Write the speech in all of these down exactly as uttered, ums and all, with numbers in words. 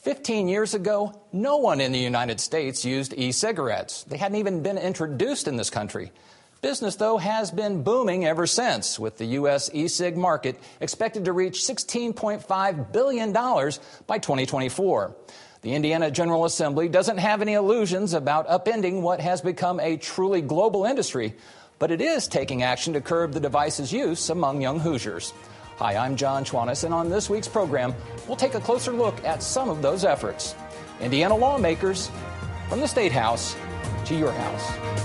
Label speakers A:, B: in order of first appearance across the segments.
A: Fifteen years ago, no one in the United States used e-cigarettes. They hadn't even been introduced in this country. Business, though, has been booming ever since, with the U S e-cig market expected to reach sixteen point five billion dollars by twenty twenty-four. The Indiana General Assembly doesn't have any illusions about upending what has become a truly global industry, but it is taking action to curb the device's use among young Hoosiers. Hi, I'm John Schwannis, and on this week's program, we'll take a closer look at some of those efforts. Indiana lawmakers, from the State House to your house.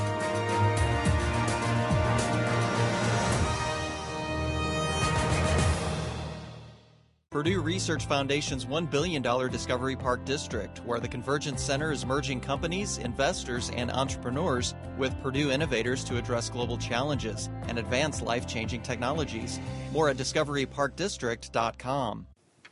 B: Purdue Research Foundation's one billion dollars Discovery Park District, where the Convergence Center is merging companies, investors, and entrepreneurs with Purdue innovators to address global challenges and advance life-changing technologies. More at discovery park district dot com.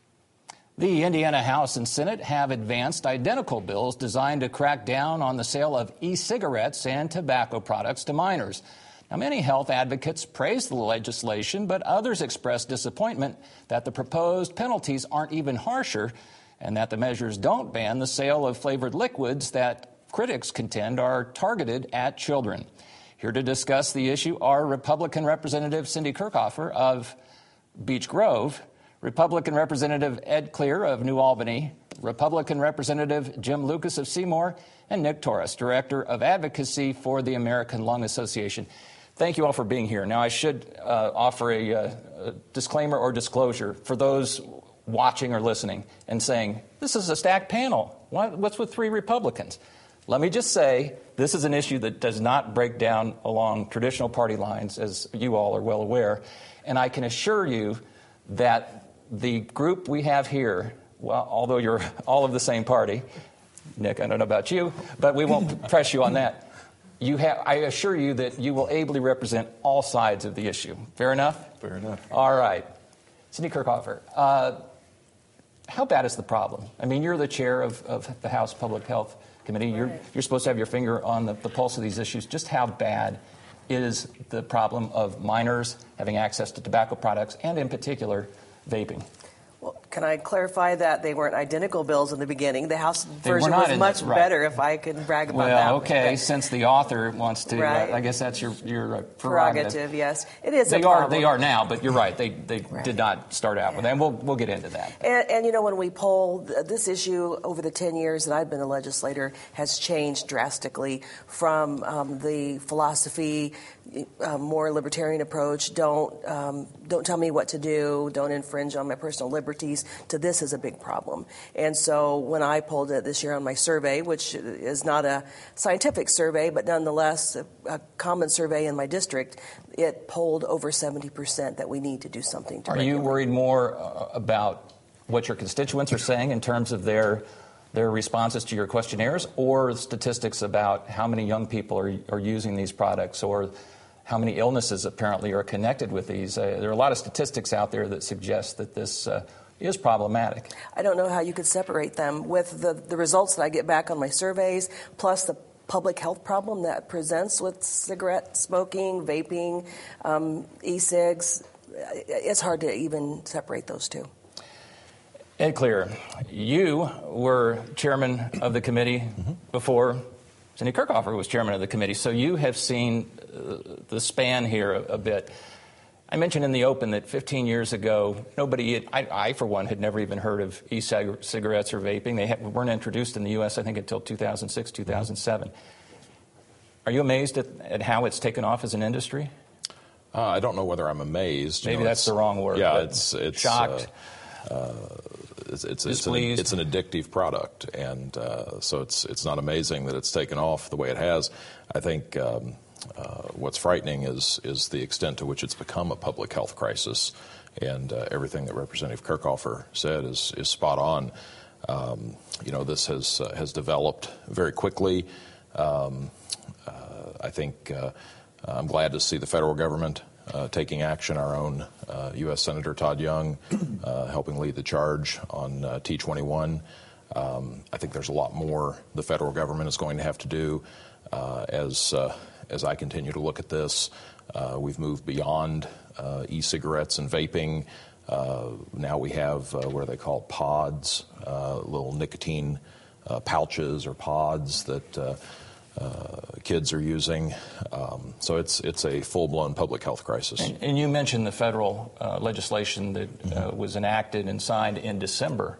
A: The Indiana House and Senate have advanced identical bills designed to crack down on the sale of e-cigarettes and tobacco products to minors. Now, many health advocates praise the legislation, but others express disappointment that the proposed penalties aren't even harsher and that the measures don't ban the sale of flavored liquids that critics contend are targeted at children. Here to discuss the issue are Republican Representative Cindy Kirchhofer of Beech Grove, Republican Representative Ed Clear of New Albany, Republican Representative Jim Lucas of Seymour, and Nick Torres, Director of Advocacy for the American Lung Association. Thank you all for being here. Now, I should uh, offer a, uh, a disclaimer or disclosure for those watching or listening and saying, this is a stacked panel. What, what's with three Republicans? Let me just say, this is an issue that does not break down along traditional party lines, as you all are well aware. And I can assure you that the group we have here, well, although you're all of the same party, Nick, I don't know about you, but we won't press you on that. You have, I assure you that you will ably represent all sides of the issue. Fair enough?
C: Fair enough.
A: All right. Cindy Kirchhofer, uh, how bad is the problem? I mean, you're the chair of, of the House Public Health Committee. You're, you're supposed to have your finger on the, the pulse of these issues. Just how bad is the problem of minors having access to tobacco products and, in particular, vaping?
D: Well, can I clarify that they weren't identical bills in the beginning? The House
A: They
D: version
A: were not
D: was
A: in
D: much
A: the- right.
D: better, if I could brag about
A: Well,
D: that.
A: okay,
D: But
A: since the author wants to,
D: Right.
A: uh, I guess that's your, your uh, prerogative.
D: prerogative, yes. It is
A: They
D: a
A: are,
D: problem.
A: they are now, but you're right. They, they
D: Right.
A: did not start out with that, and we'll, we'll get into that.
D: And, and, you know, when we poll, th- this issue over the ten years that I've been a legislator has changed drastically from um, the philosophy, uh, more libertarian approach, don't, um, don't tell me what to do, don't infringe on my personal liberties, to this is a big problem. And so when I polled it this year on my survey, which is not a scientific survey, but nonetheless a, a common survey in my district, it polled over seventy percent that we need to do something to
A: Are you
D: regulate.
A: worried more uh, about what your constituents are saying in terms of their their responses to your questionnaires, or statistics about how many young people are, are using these products, or how many illnesses apparently are connected with these? Uh, there are a lot of statistics out there that suggest that this uh, is problematic.
D: I don't know how you could separate them with the, the results that I get back on my surveys, plus the public health problem that presents with cigarette smoking, vaping, um, e-cigs. It's hard to even separate those two.
A: Ed Clear, you were chairman of the committee mm-hmm. before Cindy Kirchhofer was chairman of the committee, so you have seen uh, the span here a, a bit. I mentioned in the open that fifteen years ago, nobody, had, I, I for one, had never even heard of e-cigarettes or vaping. They ha- weren't introduced in the U S, I think, until two thousand six, two thousand seven. Are you amazed at, at how it's taken off as an industry?
C: Uh, I don't know whether I'm amazed.
A: Maybe
C: you know,
A: that's the wrong word.
C: Yeah, it's it's
A: shocked.
C: Uh, uh, it's it's, it's, an, it's an addictive product, and uh, so it's it's not amazing that it's taken off the way it has. I think um, uh, what's frightening is is the extent to which it's become a public health crisis, and uh, everything that Representative Kirchhofer said is is spot on. Um, you know, this has uh, has developed very quickly. Um, uh, I think uh, I'm glad to see the federal government uh, taking action. Our own uh, U S Senator Todd Young uh, helping lead the charge on uh, T twenty-one. Um, I think there's a lot more the federal government is going to have to do uh, as uh, as I continue to look at this. Uh, we've moved beyond uh, e-cigarettes and vaping. Uh, now we have uh, what are they called, pods, uh, little nicotine uh, pouches or pods that uh, uh, kids are using. Um, so it's it's a full-blown public health crisis.
A: And, and you mentioned the federal uh, legislation that mm-hmm. uh, was enacted and signed in December.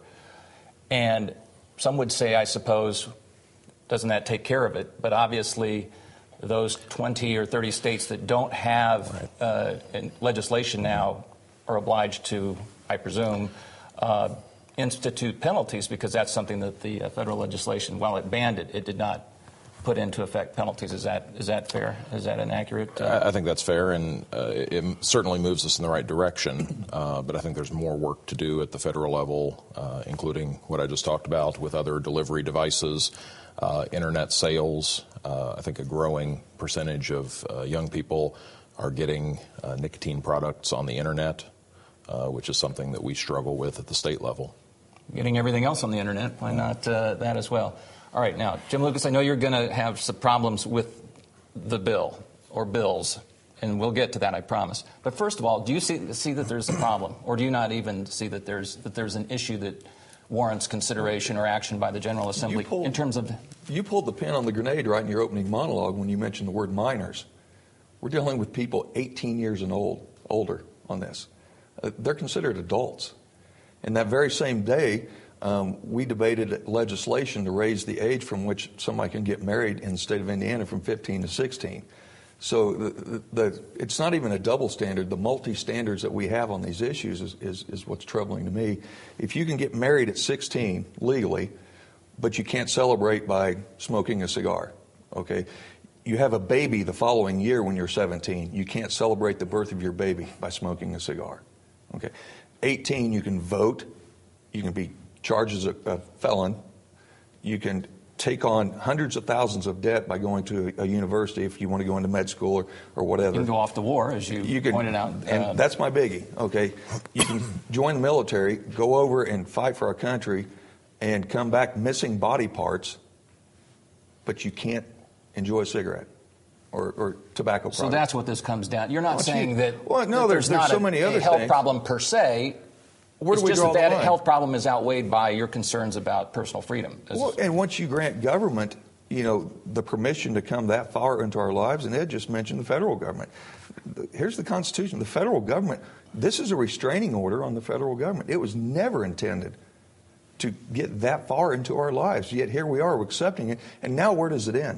A: And some would say, I suppose, doesn't that take care of it? But obviously, those twenty or thirty states that don't have right. uh, legislation now are obliged to, I presume, uh, institute penalties, because that's something that the uh, federal legislation, while it banned it, it did not put into effect penalties. Is that is that fair? Is that an accurate? Uh...
C: I think that's fair, and uh, it certainly moves us in the right direction. Uh, but I think there's more work to do at the federal level, uh, including what I just talked about with other delivery devices, uh, internet sales. Uh, I think a growing percentage of uh, young people are getting uh, nicotine products on the internet, uh, which is something that we struggle with at the state level.
A: Getting everything else on the internet, why not uh, that as well? All right, now, Jim Lucas, I know you're going to have some problems with the bill or bills, and we'll get to that, I promise. But first of all, do you see see that there's a problem, or do you not even see that there's that there's an issue that warrants consideration or action by the General Assembly pulled, in terms of...
E: You pulled the pin on the grenade right in your opening monologue when you mentioned the word minors. We're dealing with people eighteen years and old, older on this. Uh, they're considered adults. And that very same day, um, we debated legislation to raise the age from which somebody can get married in the state of Indiana from fifteen to sixteen. So the, the, the, it's not even a double standard. The multi-standards that we have on these issues is, is, is what's troubling to me. If you can get married at sixteen legally, but you can't celebrate by smoking a cigar, okay? You have a baby the following year when you're seventeen. You can't celebrate the birth of your baby by smoking a cigar, okay? eighteen, you can vote. You can be charged as a, a felon. You can take on hundreds of thousands of debt by going to a, a university if you want to go into med school or, or whatever.
A: You can go off the war, as you, you can, pointed out.
E: And
A: uh,
E: that's my biggie, okay? You can join the military, go over and fight for our country, and come back missing body parts, but you can't enjoy a cigarette or, or tobacco products.
A: So that's what this comes down. You're not well, saying
E: you,
A: that,
E: well, no,
A: that
E: there's,
A: there's,
E: there's
A: not
E: so
A: a,
E: many other
A: a health
E: things.
A: problem per se.
E: Where
A: it's
E: do we
A: just
E: draw
A: that
E: the
A: that
E: line?
A: health problem is outweighed by your concerns about personal freedom.
E: Well, and once you grant government, you know, the permission to come that far into our lives, and Ed just mentioned the federal government. Here's the Constitution. The federal government, this is a restraining order on the federal government. It was never intended to get that far into our lives, yet here we are accepting it, and now where does it end?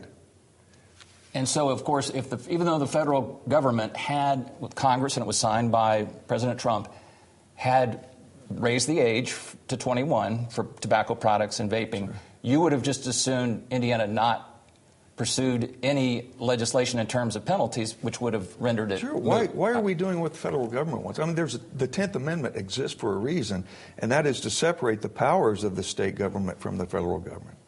A: And so, of course, if the, even though the federal government had, with Congress, and it was signed by President Trump, had raised the age to twenty-one for tobacco products and vaping, sure. you would have just assumed Indiana not pursued any legislation in terms of penalties, which would have rendered it.
E: Sure. Why, why are we doing what the federal government wants? I mean, there's a, the tenth Amendment exists for a reason, and that is to separate the powers of the state government from the federal government.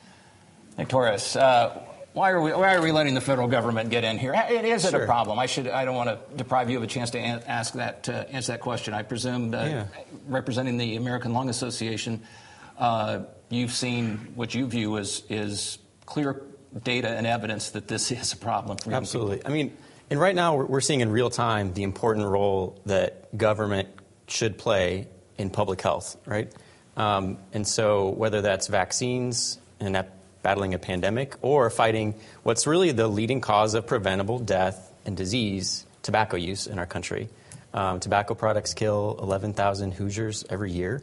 A: Nick Torres, uh, why are we why are we letting the federal government get in here? Is it sure. a problem? I should I don't want to deprive you of a chance to an, ask that uh, answer that question. I presume uh, yeah. representing the American Lung Association, uh, you've seen what you view as is clear data and evidence that this is a problem for young
F: Absolutely.
A: people.
F: I mean, and right now we're, we're seeing in real time the important role that government should play in public health, right? Um, and so whether that's vaccines and that battling a pandemic or fighting what's really the leading cause of preventable death and disease, tobacco use in our country. Um, tobacco products kill eleven thousand Hoosiers every year.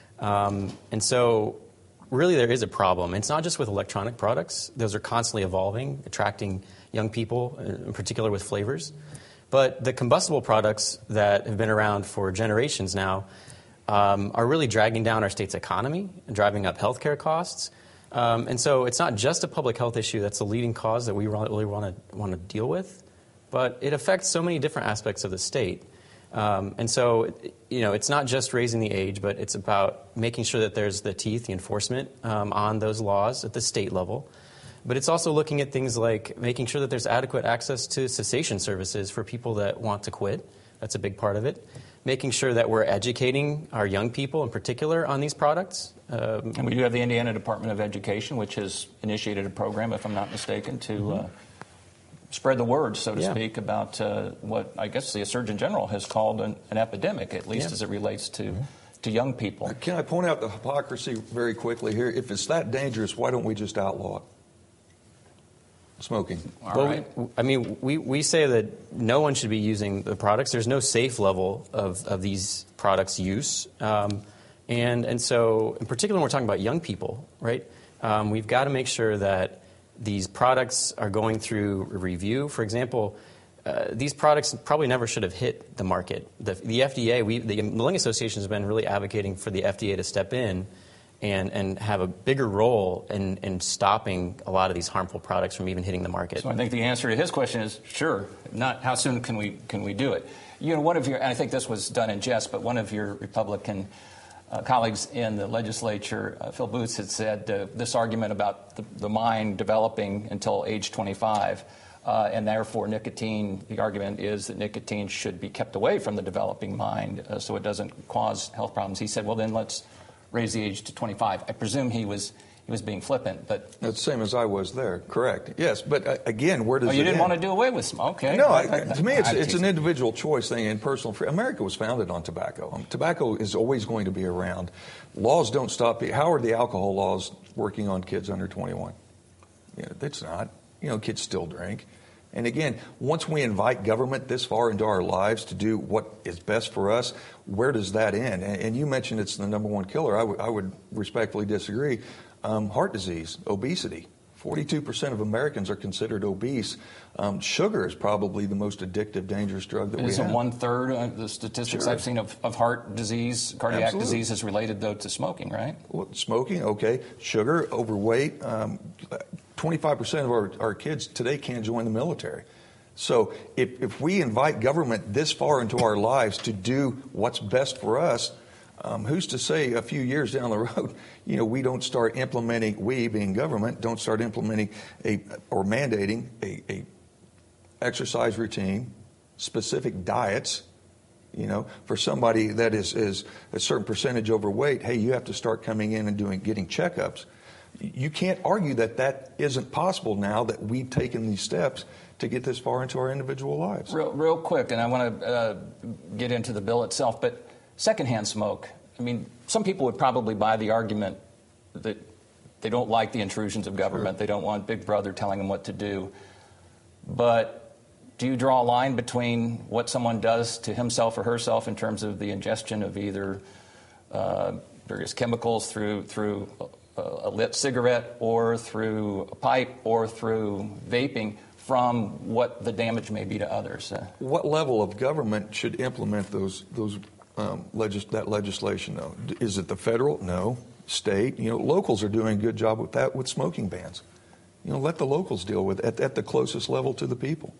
F: Um, and so really there is a problem. It's not just with electronic products. Those are constantly evolving, attracting young people, in particular with flavors. But the combustible products that have been around for generations now um, are really dragging down our state's economy and driving up healthcare costs. Um, and so it's not just a public health issue that's the leading cause that we really want to want to deal with, but it affects so many different aspects of the state. Um, and so, you know, it's not just raising the age, but it's about making sure that there's the teeth, the enforcement um, on those laws at the state level. But it's also looking at things like making sure that there's adequate access to cessation services for people that want to quit. That's a big part of it. Making sure that we're educating our young people in particular on these products. Um,
A: and we do have the Indiana Department of Education, which has initiated a program, if I'm not mistaken, to mm-hmm. uh, spread the word, so to
F: yeah.
A: speak, about uh, what I guess the Surgeon General has called an, an epidemic, at least
F: yeah.
A: as it relates to,
F: mm-hmm.
A: to young people.
E: Can I point out the hypocrisy very quickly here? If it's that dangerous, why don't we just outlaw it? Smoking.
A: All
F: well,
A: right.
F: we, I mean, we, we say that no one should be using the products. There's no safe level of, of these products' use. Um, and, and so, in particular, when we're talking about young people, right, um, we've got to make sure that these products are going through a review. For example, uh, these products probably never should have hit the market. The, the F D A, we, the Lung Association has been really advocating for the F D A to step in and, and have a bigger role in, in stopping a lot of these harmful products from even hitting the market.
A: So I think the answer to his question is sure. Not how soon can we can we do it? You know, one of your, and I think this was done in jest, but one of your Republican uh, colleagues in the legislature, uh, Phil Booth, had said uh, this argument about the, the mind developing until age twenty-five. Uh, and therefore, nicotine, the argument is that nicotine should be kept away from the developing mind uh, so it doesn't cause health problems. He said, well, then let's raise the age to twenty-five. I presume he was he was being flippant, but
E: that's the same as I was there. Correct. Yes, but uh, again, where does
A: oh, you
E: it
A: didn't
E: end?
A: want to do away with smoke? Okay.
E: No, I, to me, it's it's an individual choice thing and personal freedom. America was founded on tobacco. Um, tobacco is always going to be around. Laws don't stop. How are the alcohol laws working on kids under twenty-one? You know, it's not. You know, kids still drink. And again, once we invite government this far into our lives to do what is best for us, where does that end? And, and you mentioned it's the number one killer. I, w- I would respectfully disagree. Um, heart disease, obesity. forty-two percent of Americans are considered obese. Um, sugar is probably the most addictive, dangerous drug that we have.
A: Isn't one-third of the statistics
E: Sure.
A: I've seen of, of heart disease, cardiac
E: Absolutely.
A: disease is related, though, to smoking, right?
E: Well, smoking, okay. Sugar, overweight. Um, twenty-five percent of our, our kids today can't join the military. So if, if we invite government this far into our lives to do what's best for us, um, who's to say a few years down the road, you know, we don't start implementing, we being government, don't start implementing a or mandating a, a exercise routine, specific diets, you know, for somebody that is, is a certain percentage overweight, hey, you have to start coming in and doing getting checkups. You can't argue that that isn't possible now that we've taken these steps to get this far into our individual lives.
A: Real, real quick, and I want to uh, get into the bill itself, but secondhand smoke. I mean, some people would probably buy the argument that they don't like the intrusions of government. Sure. They don't want Big Brother telling them what to do. But do you draw a line between what someone does to himself or herself in terms of the ingestion of either uh, various chemicals through through a, a lit cigarette or through a pipe or through vaping from what the damage may be to others? Uh,
E: what level of government should implement those those um, legis- that legislation, though? Is it the federal? No. State? You know, locals are doing a good job with that with smoking bans. You know, let the locals deal with it at, at the closest level to the people.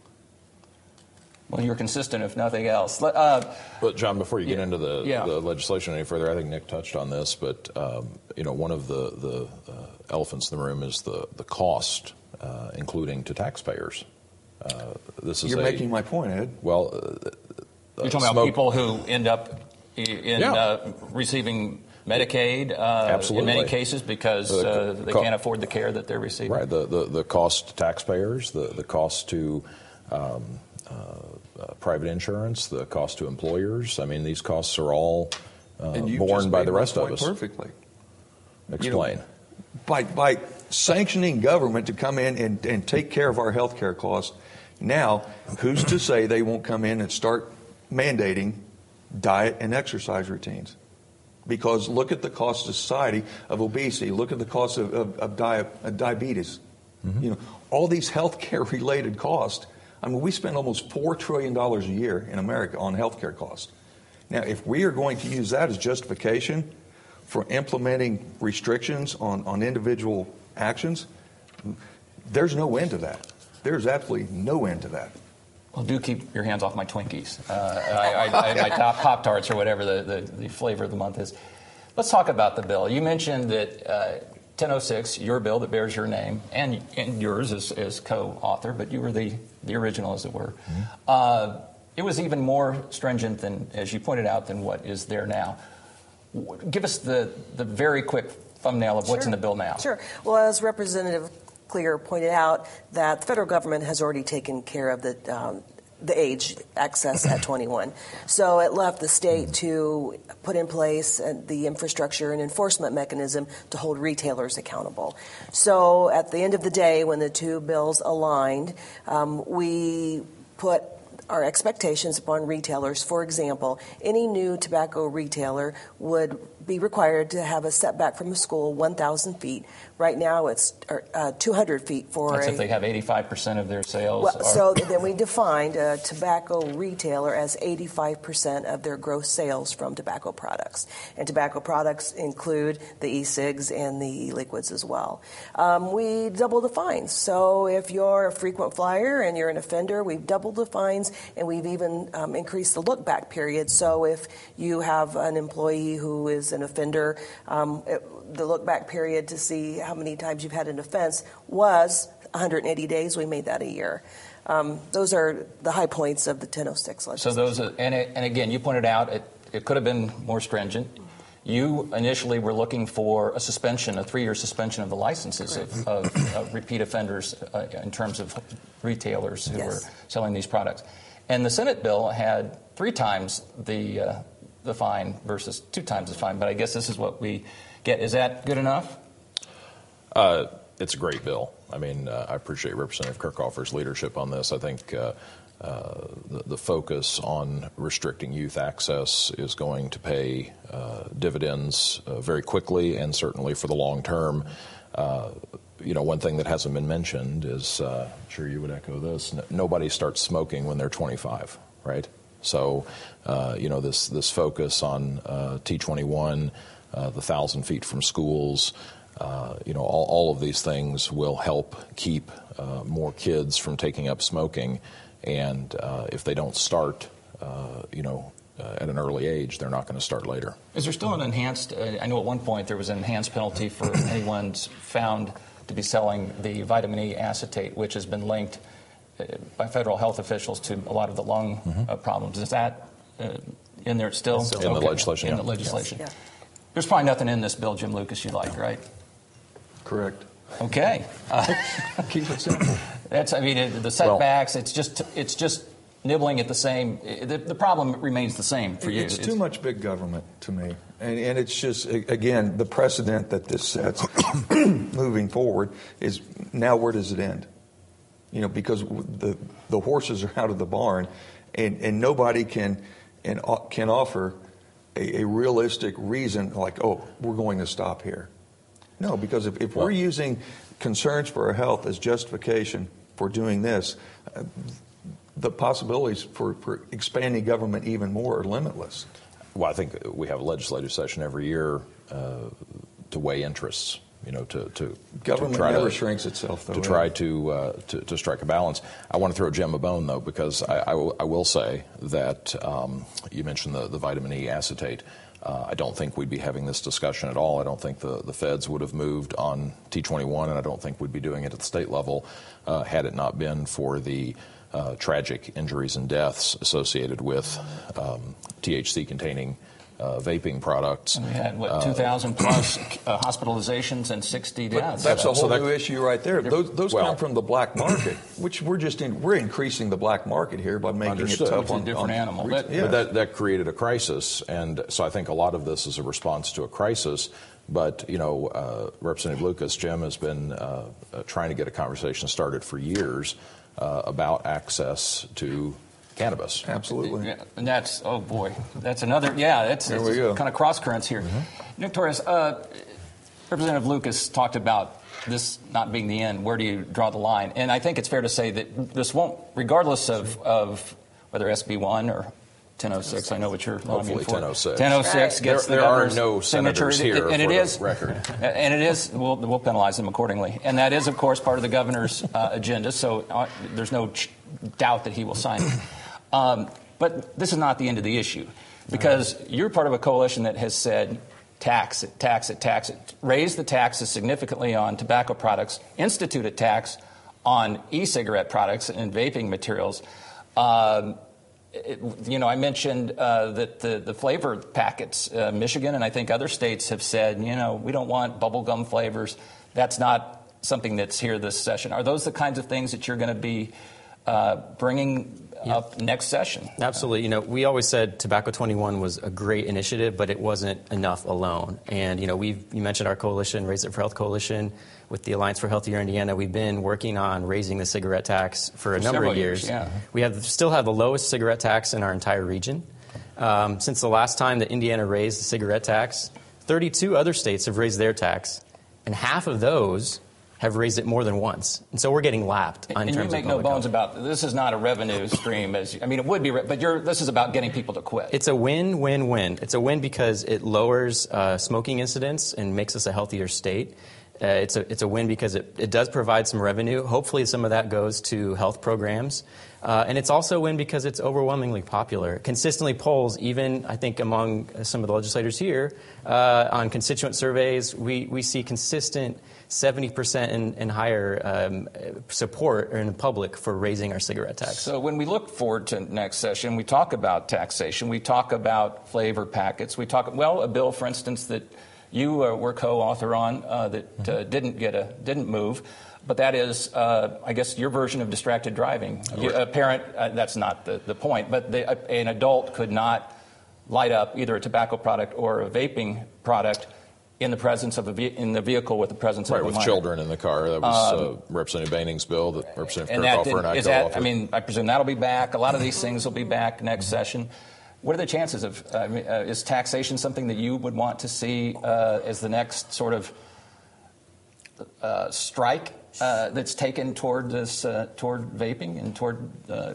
A: Well, you're consistent, if nothing else. Uh,
C: but, John, before you get
A: yeah,
C: into the,
A: yeah.
C: the legislation any further, I think Nick touched on this, but, um, you know, one of the, the uh, elephants in the room is the, the cost, uh, including to taxpayers. Uh, this is
E: You're
C: a,
E: making my point, Ed.
C: Well, uh,
A: you're talking
C: smoke,
A: about people who end up in
C: yeah.
A: uh, receiving Medicaid uh, in many cases because uh, they can't afford the care that they're receiving.
C: Right, the, the, the cost to taxpayers, the, the cost to um, uh, uh, private insurance, the cost to employers. I mean, these costs are all uh, borne by the rest of us.
E: Perfectly.
C: Explain.
E: You know, by, by sanctioning government to come in and, and take care of our health care costs, now who's to say they won't come in and start mandating diet and exercise routines? Because look at the cost to society of obesity. Look at the cost of, of, of, di- of diabetes. Mm-hmm. You know, all these healthcare related costs. I mean, we spend almost four trillion dollars a year in America on healthcare costs. Now, if we are going to use that as justification for implementing restrictions on, on individual actions, there's no end to that. There's absolutely no end to that.
A: Well, do keep your hands off my Twinkies. Uh, I, I, I, my top Pop-Tarts or whatever the, the, the flavor of the month is. Let's talk about the bill. You mentioned that uh, ten oh six, your bill that bears your name, and, and yours as, as co-author, but you were the, the original, as it were. Mm-hmm. Uh, it was even more stringent than, as you pointed out, than what is there now. Give us the, the very quick thumbnail of what's
D: sure.
A: in the bill now.
D: Sure. Well, as Representative Clear pointed out that the federal government has already taken care of the um, the age access at twenty-one. So it left the state to put in place the infrastructure and enforcement mechanism to hold retailers accountable. So at the end of the day, when the two bills aligned, um, we put our expectations upon retailers. For example, any new tobacco retailer would be required to have a setback from a school one thousand feet. Right now it's uh, two hundred feet for
A: That's
D: a,
A: if they have eighty-five percent of their sales.
D: Well,
A: are...
D: So then we defined a tobacco retailer as eighty-five percent of their gross sales from tobacco products. And tobacco products include the e-cigs and the e-liquids as well. Um, we doubled the fines. So if you're a frequent flyer and you're an offender, we've doubled the fines, and we've even um, increased the look-back period. So if you have an employee who is an offender, um, it, the look-back period to see how many times you've had an offense was one hundred eighty days. We made that a year. Um, those are the high points of the ten oh six legislation.
A: So those, are, and, it, and again, you pointed out it, it could have been more stringent. You initially were looking for a suspension, a three-year suspension of the licenses of, of, of repeat offenders uh, in terms of retailers who
D: yes.
A: were selling these products. And the Senate bill had three times the uh, the fine versus two times the fine. But I guess this is what we get. Is that good enough?
C: Uh, it's a great bill. I mean, uh, I appreciate Representative Kirchhoffer's leadership on this. I think uh, uh, the, the focus on restricting youth access is going to pay uh, dividends uh, very quickly and certainly for the long term. Uh, you know, one thing that hasn't been mentioned is, uh, I'm sure you would echo this, n- nobody starts smoking when they're twenty-five, right? So, uh, you know, this, this focus on uh, T twenty-one, uh, the thousand feet from schools, uh, you know, all, all of these things will help keep uh, more kids from taking up smoking. And uh, if they don't start, uh, you know, uh, at an early age, they're not going to start later.
A: Is there still an enhanced, uh, I know at one point there was an enhanced penalty for anyone found to be selling the vitamin E acetate, which has been linked by federal health officials to a lot of the lung mm-hmm. uh, problems. Is that uh, in there still?
C: still in okay. the legislation.
A: In
C: yeah.
A: the legislation.
D: Yes. Yeah.
A: There's probably nothing in this bill, Jim Lucas, you like, right?
E: Correct.
A: Okay. Uh,
E: Keep it simple.
A: That's, I mean, it, the setbacks, well, it's just it's just nibbling at the same. The, the problem remains the same for you.
E: It's, it's too much big government to me. And, and it's just, again, the precedent that this sets moving forward is now where does it end? You know, because the the horses are out of the barn, and, and nobody can and can offer a, a realistic reason like, oh, we're going to stop here. No, because if, if we're using concerns for our health as justification for doing this, uh, the possibilities for, for expanding government even more are limitless.
C: Well, I think we have a legislative session every year uh, to weigh interests. You know, to, to
E: government
C: to try
E: never
C: to,
E: shrinks itself, though.
C: To try to, uh, to to strike a balance. I want to throw Jim a bone, though, because I, I, will, I will say that um, you mentioned the, the vitamin E acetate. Uh, I don't think we'd be having this discussion at all. I don't think the, the feds would have moved on T twenty-one, and I don't think we'd be doing it at the state level uh, had it not been for the uh, tragic injuries and deaths associated with um, T H C-containing Uh, vaping products.
A: And we had, what, two thousand uh, plus uh, hospitalizations and sixty deaths.
E: That's a whole
C: so that,
E: new issue right there. Those, those
C: well,
E: come from the black market, which we're just in, we're increasing the black market here by making
C: understood.
E: it tough
A: it's
E: on
A: a different
E: on,
A: animal.
E: Re-
A: That,
E: yeah.
C: But that, that created a crisis, and so I think a lot of this is a response to a crisis. But, you know, uh, Representative Lucas, Jim has been uh, uh, trying to get a conversation started for years uh, about access to cannabis.
E: Absolutely.
A: Yeah, and that's, oh boy, that's another, yeah, that's,
E: there
A: that's
E: we go.
A: kind of cross currents here. Mm-hmm. Nick Torres, uh, Representative Lucas talked about this not being the end. Where do you draw the line? And I think it's fair to say that this won't, regardless of, of whether S B one or ten oh six, I know what you're lobbying for.
C: ten oh six.
A: ten oh six
D: Right.
A: gets
C: there,
A: the
C: there are
A: governor's
C: no senators
A: signature,
C: here
A: and
C: for
A: it is,
C: the record.
A: And it is, we'll, we'll penalize them accordingly. And that is, of course, part of the governor's uh, agenda, so uh, there's no ch- doubt that he will sign it. Um, But this is not the end of the issue, because you're part of a coalition that has said tax it, tax it, tax it, raise the taxes significantly on tobacco products, institute a tax on e-cigarette products and vaping materials. Um, it, you know, I mentioned uh, that the, the flavor packets, uh, Michigan and I think other states have said, you know, we don't want bubblegum flavors. That's not something that's here this session. Are those the kinds of things that you're going to be uh, bringing yeah. up next session?
F: Absolutely. You know, we always said Tobacco twenty-one was a great initiative, but it wasn't enough alone. And, you know, we've, you mentioned our coalition, Raise It for Health Coalition, with the Alliance for Healthier Indiana. We've been working on raising the cigarette tax for a
A: for
F: number of years.
A: years yeah.
F: We have still have the lowest cigarette tax in our entire region. Um, since the last time that Indiana raised the cigarette tax, thirty-two other states have raised their tax, and half of those have raised it more than once. And so we're getting lapped in
A: and
F: terms of
A: you make no
F: public
A: bones
F: health.
A: about this is not a revenue stream. As I mean, it would be, but you're, this is about getting people to quit.
F: It's a win-win-win. It's a win because it lowers uh, smoking incidence and makes us a healthier state. Uh, it's a it's a win because it, it does provide some revenue. Hopefully some of that goes to health programs. Uh, and it's also a win because it's overwhelmingly popular. Consistently polls, even I think among some of the legislators here, uh, on constituent surveys, we, we see consistent seventy percent and, and higher um, support in the public for raising our cigarette tax.
A: So when we look forward to next session, we talk about taxation, we talk about flavor packets, we talk, well, a bill, for instance, that you uh, were co-author on uh, that uh, didn't get a didn't move, but that is, uh, I guess, your version of distracted driving. You, a parent, uh, that's not the, the point, but the, uh, an adult could not light up either a tobacco product or a vaping product in the presence of a ve- in the vehicle with the presence
C: right,
A: of a
C: with
A: minor.
C: children in the car. That was
A: um,
C: uh, Representative Baining's bill that Representative
A: and that
C: Kirchhofer and I
A: is that,
C: co-authored.
A: I mean, I presume that'll be back. A lot of these things will be back next session. What are the chances of, uh, uh, is taxation something that you would want to see uh, as the next sort of uh, strike uh, that's taken toward this, uh, toward vaping and toward, uh,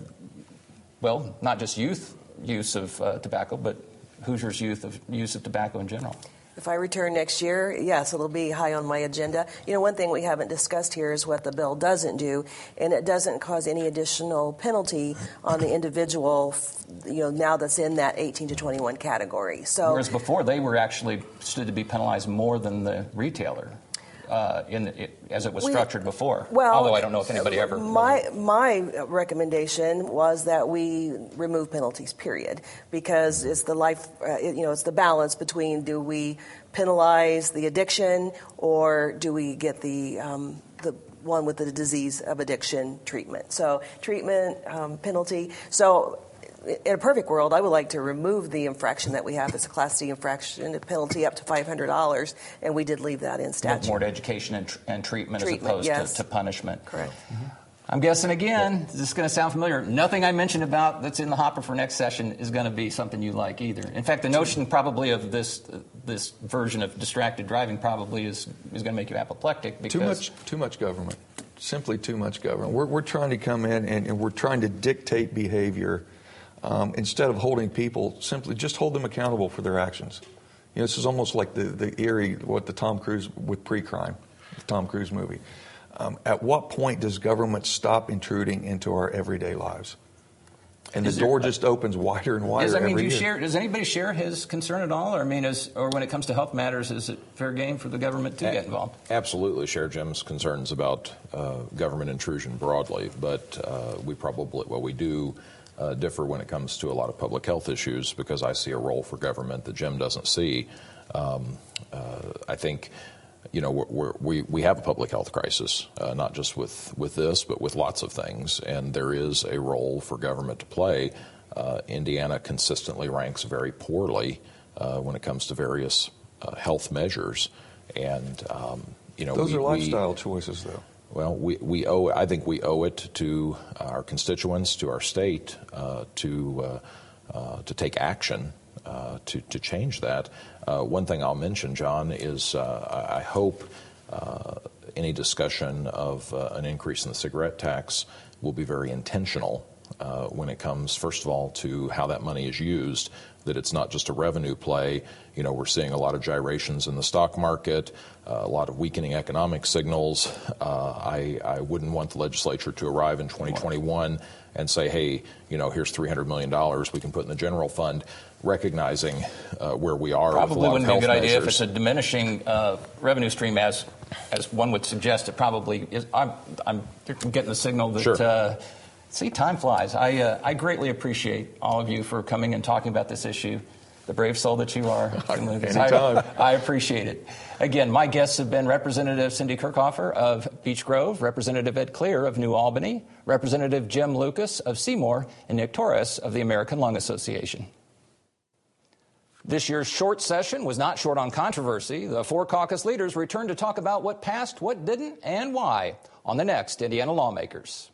A: well, not just youth use of uh, tobacco, but Hoosiers' youth of use of tobacco in general?
D: If I return next year, yes, it'll be high on my agenda. You know, one thing we haven't discussed here is what the bill doesn't do, and it doesn't cause any additional penalty on the individual, you know, now that's in that eighteen to twenty-one category. So,
A: whereas before they were actually stood to be penalized more than the retailer. Uh, in it, as it was structured we, before.
D: Well,
A: although I don't know if anybody ever.
D: My
A: really...
D: my recommendation was that we remove penalties. Period, because it's the life, uh, you know, it's the balance between do we penalize the addiction or do we get the um, the one with the disease of addiction treatment. So treatment um, penalty. So. In a perfect world, I would like to remove the infraction that we have as a Class C infraction, a penalty up to five hundred dollars, and we did leave that in statute.
A: More to education and, tr- and treatment, treatment as opposed
D: yes.
A: to, to punishment.
D: Correct.
A: Mm-hmm. I'm guessing again, this is going to sound familiar. Nothing I mentioned about that's in the hopper for next session is going to be something you like either. In fact, the notion probably of this uh, this version of distracted driving probably is is going to make you apoplectic because
E: too much too much government, simply too much government. We're we're trying to come in and, and we're trying to dictate behavior. Um, instead of holding people, simply just hold them accountable for their actions. You know, this is almost like the, the eerie, what the Tom Cruise with pre-crime, the Tom Cruise movie. Um, at what point does government stop intruding into our everyday lives? And is the door there, just opens wider and wider
A: is, I mean,
E: every
A: do you
E: year.
A: Share, does anybody share his concern at all? Or I mean, is, or when it comes to health matters, is it fair game for the government to
C: A-
A: get involved?
C: Absolutely, share Jim's concerns about uh, government intrusion broadly, but uh, we probably what we do. Uh, differ when it comes to a lot of public health issues because I see a role for government that Jim doesn't see. Um, uh, I think, you know, we're, we're, we we have a public health crisis, uh, not just with, with this, but with lots of things, and there is a role for government to play. Uh, Indiana consistently ranks very poorly uh, when it comes to various uh, health measures, and um, you know,
E: those
C: we,
E: are lifestyle
C: we,
E: choices, though.
C: Well, we, we owe. I think we owe it to our constituents, to our state, uh, to uh, uh, to take action uh, to to change that. Uh, one thing I'll mention, John, is uh, I hope uh, any discussion of uh, an increase in the cigarette tax will be very intentional uh, when it comes, first of all, to how that money is used. That it's not just a revenue play. You know, we're seeing a lot of gyrations in the stock market, uh, a lot of weakening economic signals. Uh, I, I wouldn't want the legislature to arrive in twenty twenty-one and say, hey, you know, here's three hundred million dollars we can put in the general fund, recognizing uh, where we are.
A: Probably
C: with a lot
A: wouldn't
C: of
A: be a good
C: measures.
A: idea if it's a diminishing uh, revenue stream, as as one would suggest. It probably is. I'm, I'm getting the signal that.
C: Sure.
A: Uh, See, time flies. I uh, I greatly appreciate all of you for coming and talking about this issue. the brave soul that you are.
E: Anytime.
A: I, I appreciate it. Again, my guests have been Representative Cindy Kirchhofer of Beech Grove, Representative Ed Clear of New Albany, Representative Jim Lucas of Seymour, and Nick Torres of the American Lung Association. This year's short session was not short on controversy. The four caucus leaders returned to talk about what passed, what didn't, and why on the next Indiana Lawmakers.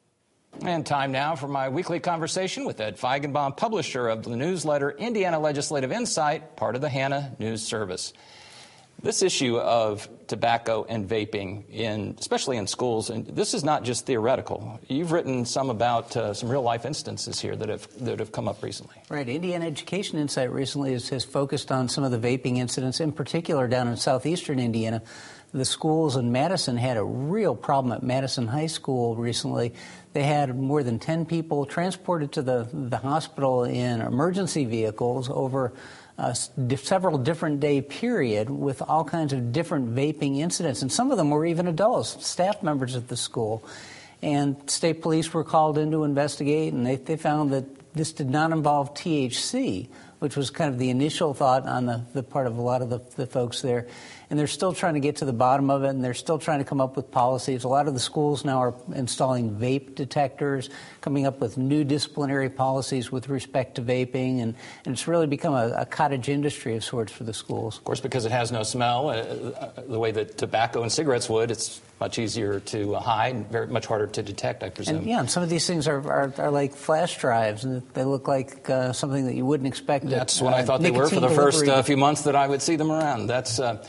A: And time now for my weekly conversation with Ed Feigenbaum, publisher of the newsletter Indiana Legislative Insight, part of the Hannah News Service. This issue of tobacco and vaping, in, especially in schools, and this is not just theoretical. You've written some about uh, some real-life instances here that have that have come up recently.
G: Right. Indiana Education Insight recently has, has focused on some of the vaping incidents, in particular down in southeastern Indiana. The schools in Madison had a real problem at Madison High School recently. They had more than ten people transported to the, the hospital in emergency vehicles over a several different day period with all kinds of different vaping incidents. And some of them were even adults, staff members at the school. And state police were called in to investigate, and they, they found that this did not involve T H C, which was kind of the initial thought on the, the part of a lot of the, the folks there. And they're still trying to get to the bottom of it, and they're still trying to come up with policies. A lot of the schools now are installing vape detectors, coming up with new disciplinary policies with respect to vaping, and, and it's really become a, a cottage industry of sorts for the schools.
A: Of course, because it has no smell, uh, the way that tobacco and cigarettes would, it's much easier to hide and very much harder to detect, I presume.
G: And, yeah, and some of these things are, are, are like flash drives, and they look like uh, something that you wouldn't expect.
A: That's
G: uh,
A: what I thought they were for the first uh, few months that I would see them around. That's... Uh,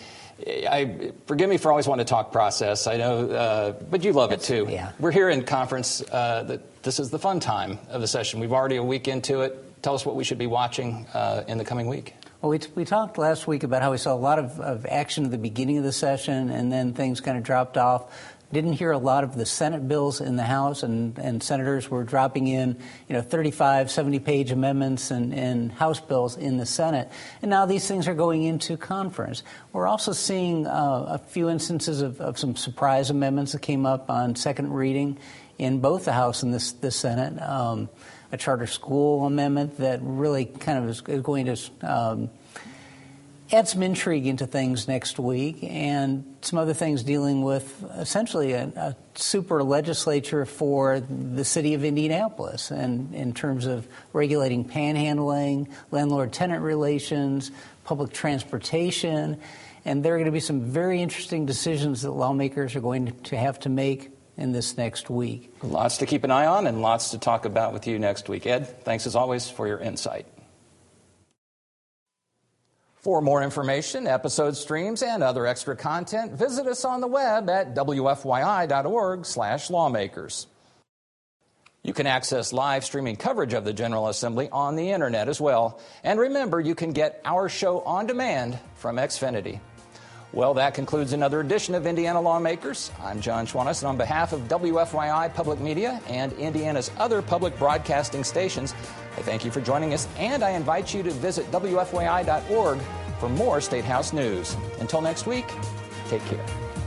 A: I, forgive me for always wanting to talk process. I know, uh, but you love
G: That's,
A: it too.
G: Yeah.
A: We're here in conference. Uh, that this is the fun time of the session. We've already a week into it. Tell us what we should be watching uh, in the coming week.
G: Well, we, t- we talked last week about how we saw a lot of, of action at the beginning of the session, and then things kind of dropped off. Didn't hear a lot of the Senate bills in the House, and, and senators were dropping in, you know, thirty-five, seventy-page amendments and, and House bills in the Senate. And now these things are going into conference. We're also seeing uh, a few instances of, of some surprise amendments that came up on second reading in both the House and the, the Senate. Um, a charter school amendment that really kind of is, is going to um, add some intrigue into things next week, and some other things dealing with essentially a, a super legislature for the city of Indianapolis, and in terms of regulating panhandling, landlord-tenant relations, public transportation. And there are going to be some very interesting decisions that lawmakers are going to have to make in this next week.
A: Lots to keep an eye on and lots to talk about with you next week. Ed, thanks as always for your insight. For more information, episode streams, and other extra content, visit us on the web at W F Y I dot org slash lawmakers. You can access live streaming coverage of the General Assembly on the Internet as well. And remember, you can get our show on demand from Xfinity. Well, that concludes another edition of Indiana Lawmakers. I'm John Schwannis, and on behalf of W F Y I Public Media and Indiana's other public broadcasting stations, I thank you for joining us, and I invite you to visit W F Y I dot org for more State House news. Until next week, take care.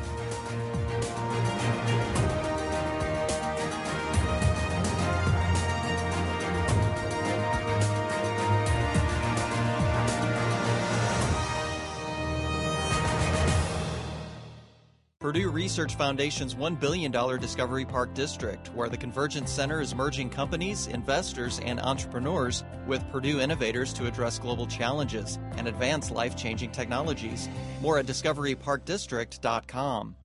B: Purdue Research Foundation's one billion dollars Discovery Park District, where the Convergence Center is merging companies, investors, and entrepreneurs with Purdue innovators to address global challenges and advance life-changing technologies. More at discovery park district dot com.